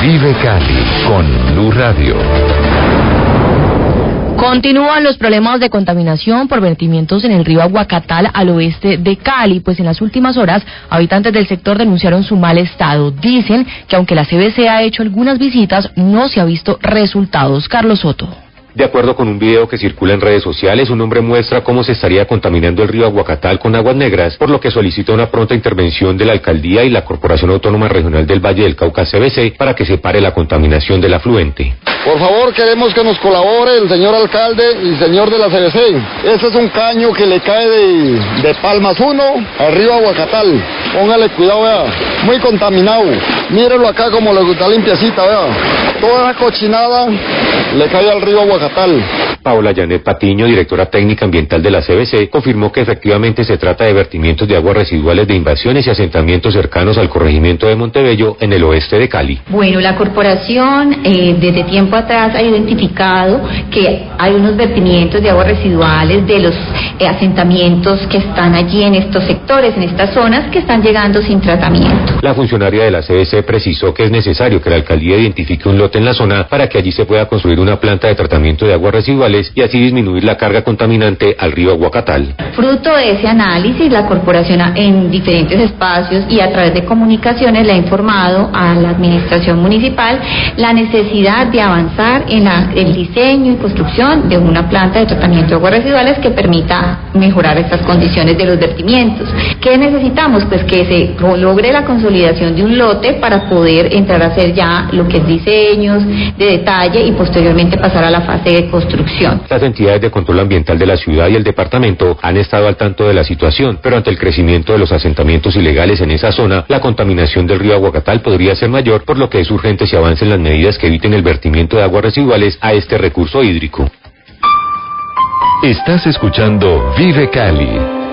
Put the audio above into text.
Vive Cali con Blue Radio. Continúan los problemas de contaminación por vertimientos en el río Aguacatal al oeste de Cali, pues en las últimas horas habitantes del sector denunciaron su mal estado. Dicen que aunque la CBC ha hecho algunas visitas, no se ha visto resultados. Carlos Soto. De acuerdo con un video que circula en redes sociales, un hombre muestra cómo se estaría contaminando el río Aguacatal con aguas negras, por lo que solicita una pronta intervención de la Alcaldía y la Corporación Autónoma Regional del Valle del Cauca CBC para que se pare la contaminación del afluente. Por favor, queremos que nos colabore el señor alcalde y señor de la CBC. Este es un caño que le cae de Palmas 1 al río Aguacatal. Póngale cuidado, vea. Muy contaminado. Mírenlo acá como le gusta limpiecita, vea. Toda la cochinada le cae al río Aguacatal. Paola Janet Patiño, directora técnica ambiental de la CBC, confirmó que efectivamente se trata de vertimientos de aguas residuales de invasiones y asentamientos cercanos al corregimiento de Montebello en el oeste de Cali. Bueno, la corporación desde tiempo atrás ha identificado que hay unos vertimientos de aguas residuales de los asentamientos que están allí en estos sectores, en estas zonas que están llegando sin tratamiento. La funcionaria de la CBC precisó que es necesario que la alcaldía identifique un lote en la zona para que allí se pueda construir una planta de tratamiento de aguas residuales y así disminuir la carga contaminante al río Aguacatal. Fruto de ese análisis, la corporación en diferentes espacios y a través de comunicaciones le ha informado a la administración municipal la necesidad de avanzar en el diseño y construcción de una planta de tratamiento de aguas residuales que permita mejorar estas condiciones de los vertimientos. ¿Qué necesitamos? Pues que se logre la consolidación de un lote para poder entrar a hacer ya lo que es diseños de detalle y posteriormente pasar a la fase de construcción. Las entidades de control ambiental de la ciudad y el departamento han estado al tanto de la situación, pero ante el crecimiento de los asentamientos ilegales en esa zona, la contaminación del río Aguacatal podría ser mayor, por lo que es urgente se avancen las medidas que eviten el vertimiento de aguas residuales a este recurso hídrico. Estás escuchando Vive Cali